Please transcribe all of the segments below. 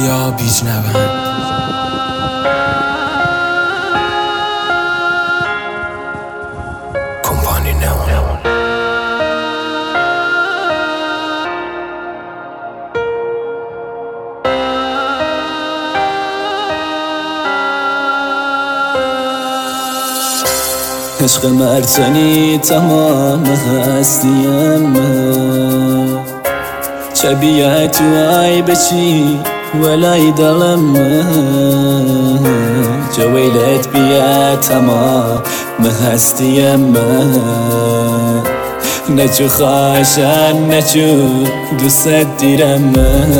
یا بیجنون کمپانی نمون عشق مرتنی تمام هستیم شبیه تو ای بچی ولای دلم جویلت بیا تمام هستیم نچو خاشن نچو دوست دیرم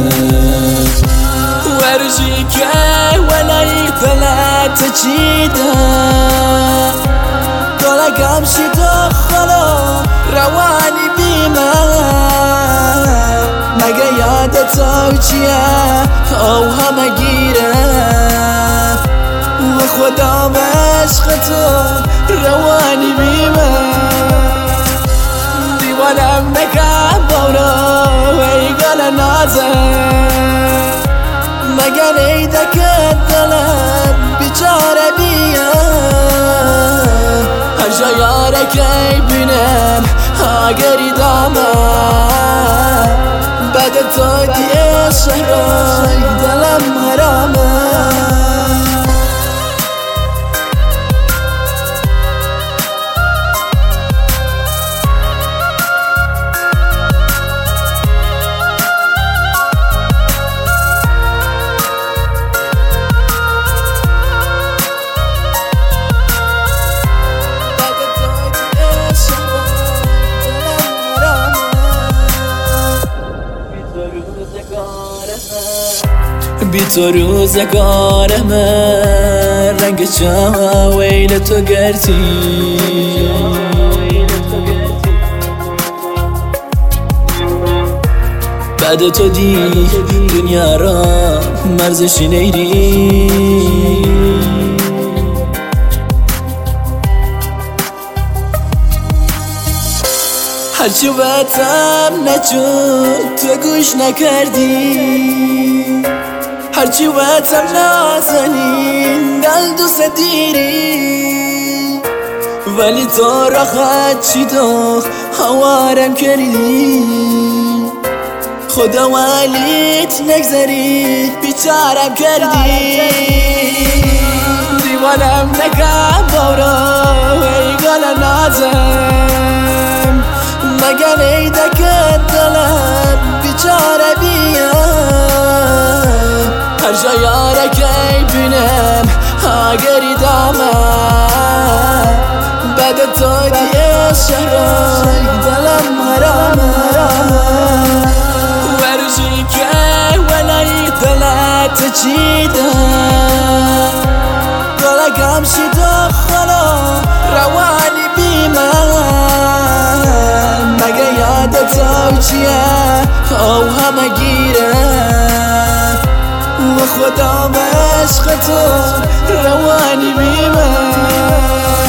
ورجی که ولای دلت چیدم دلگم شد خلا روانی بیمه مگه یادت تو چیه او همه گیره و خدا به عشق تو روانی بیمه دیوانم نکن بارا ای گل نازه مگه نیده که دلم بیچاره بیه هر جا یاره که بینم اگری دامه بعد تو دیه شهرای دلم حرامه بی تو روزگارمه رنگ چه ویل تو گرتی بعد تو دی دنیا را مرزش نیری هرچی باتم نچو تو گوش نکردی هرچی وقتم نازنین دل دوست دیری ولی تو راحت چی داخ هوارم کردی خدا ولیت نگذری بیچارم کردی دیوانم نکن بارا ای گل نازم مگه نیده که دلم بیچاره بیه هر جا یاره که بینم اگری دامه بعد تو دیه شهرای دلم حرامه ورجی که ولای دلت چیده دلگم شد خلا روانی بیمه مگه یادت تو چیه او همه گیره و خدا به عشق تو روانی بیمه